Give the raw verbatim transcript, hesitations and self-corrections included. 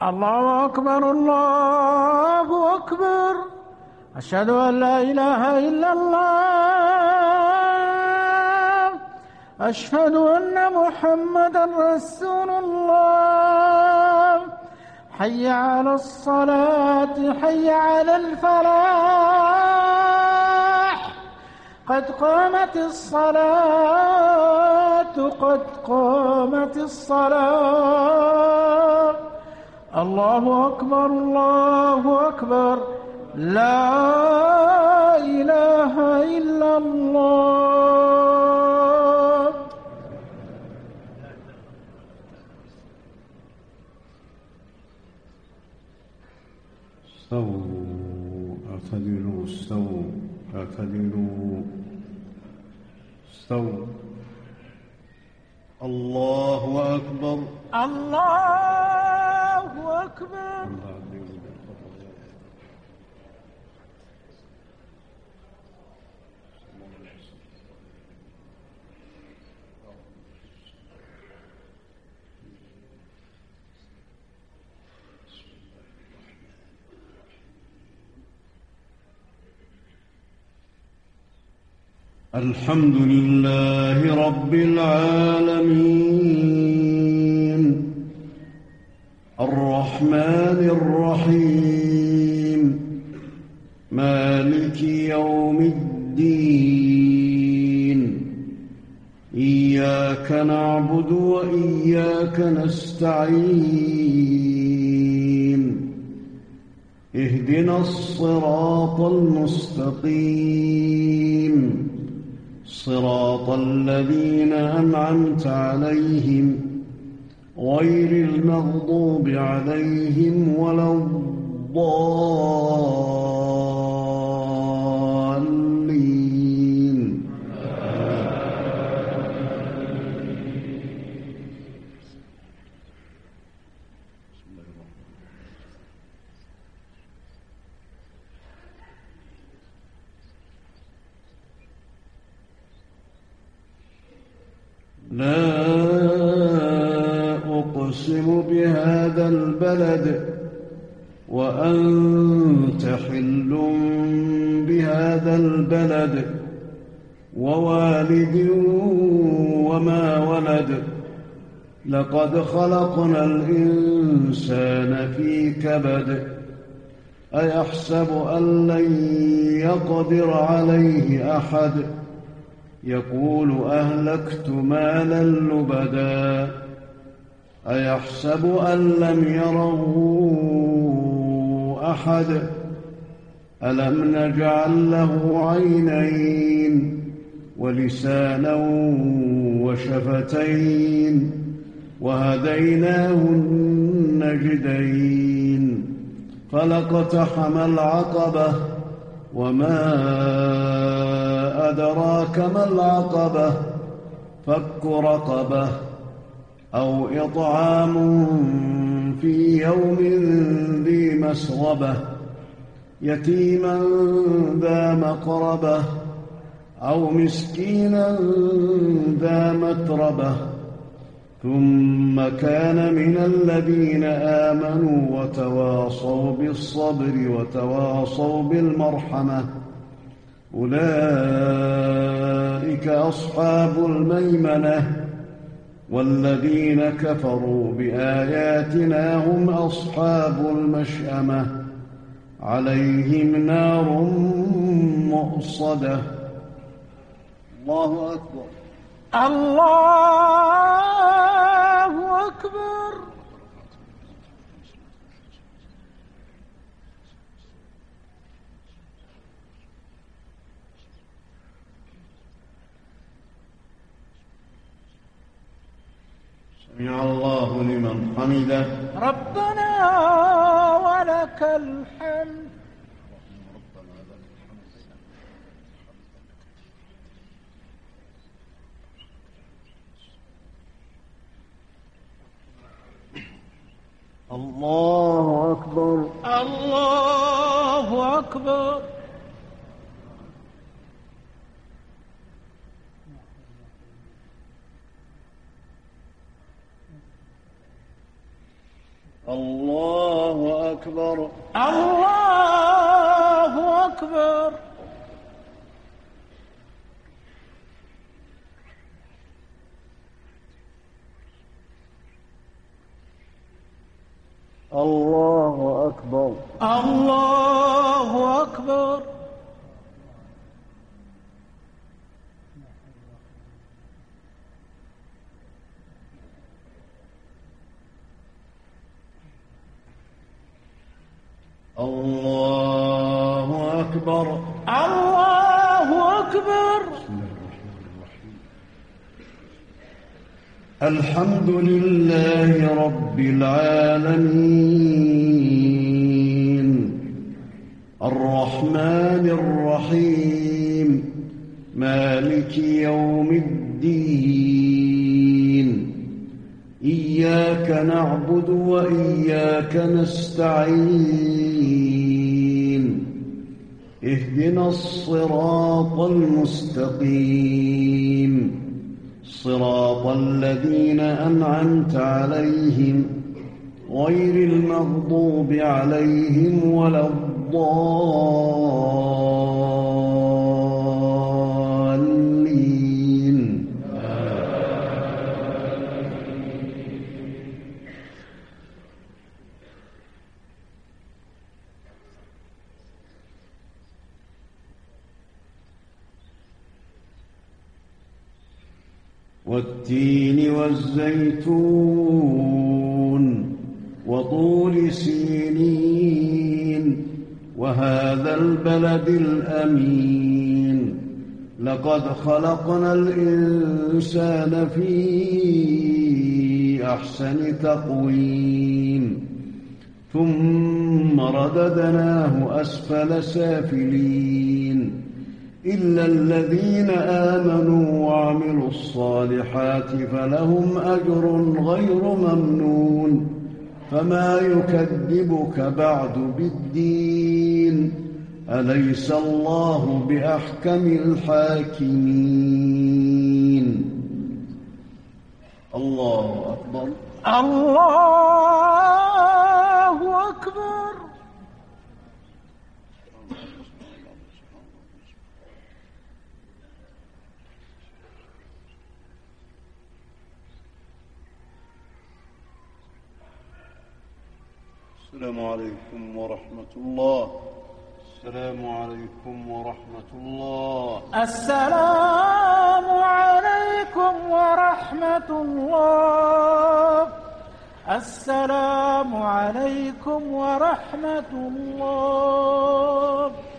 الله أكبر الله أكبر. أشهد أن لا إله إلا الله. أشهد أن محمدا رسول الله. حي على الصلاة حي على الفلاح. قد قامت الصلاة قد قامت الصلاة. الله أكبر الله أكبر. لا إله إلا الله. استووا اعتدلوا استووا اعتدلوا استووا. الله أكبر الله أكبر. الحمد لله رب العالمين الرحمن الرحيم مالك يوم الدين. إياك نعبد وإياك نستعين. اهدنا الصراط المستقيم صراط الذين أنعمت عليهم غير المغضوب عليهم ولا الضالين. لا أقسم بهذا البلد وأنت حل بهذا البلد ووالد وما ولد. لقد خلقنا الإنسان في كبد. أيحسب أن لن يقدر عليه أحد. يقول أهلكت مالا لبدا. أيحسب أن لم يره أحد. ألم نجعل له عينين ولسانا وشفتين وهديناه النجدين. فلاقتحم العقبة وما أدراك ما العقبة. فك رقبة أو إطعام في يوم ذي مسغبة يتيما ذا مقربة أو مسكينا ذا متربة. ثم كان من الذين آمنوا وتواصوا بالصبر وتواصوا بالمرحمة. أولئك أصحاب الميمنة. والذين كفروا بآياتنا هم أصحاب المشأمة. عليهم نار مؤصدة. الله أكبر الله أكبر. سمع الله لمن حمده. ربنا ولك الحمد. الله أكبر الله أكبر. الله أكبر. الله أكبر. الله أكبر. الله أكبر. الله أكبر. الله أكبر. الحمد لله رب العالمين الرحمن الرحيم مالك يوم الدين إياك نعبد وإياك نستعين اهدنا الصراط المستقيم صراط الذين أنعمت عليهم غير المغضوب عليهم ولا الضالين. والتين والزيتون وطور سينين وهذا البلد الأمين لقد خلقنا الإنسان في أحسن تقويم ثم رددناه أسفل سافلين إلا الذين آمنوا وعملوا الصالحات فلهم أجر غير ممنون فما يكذبك بعد بالدين أليس الله بأحكم الحاكمين. الله أكبر. الله أكبر. السلام عليكم ورحمة الله. السلام عليكم ورحمة الله. السلام عليكم ورحمة الله. السلام عليكم ورحمة الله.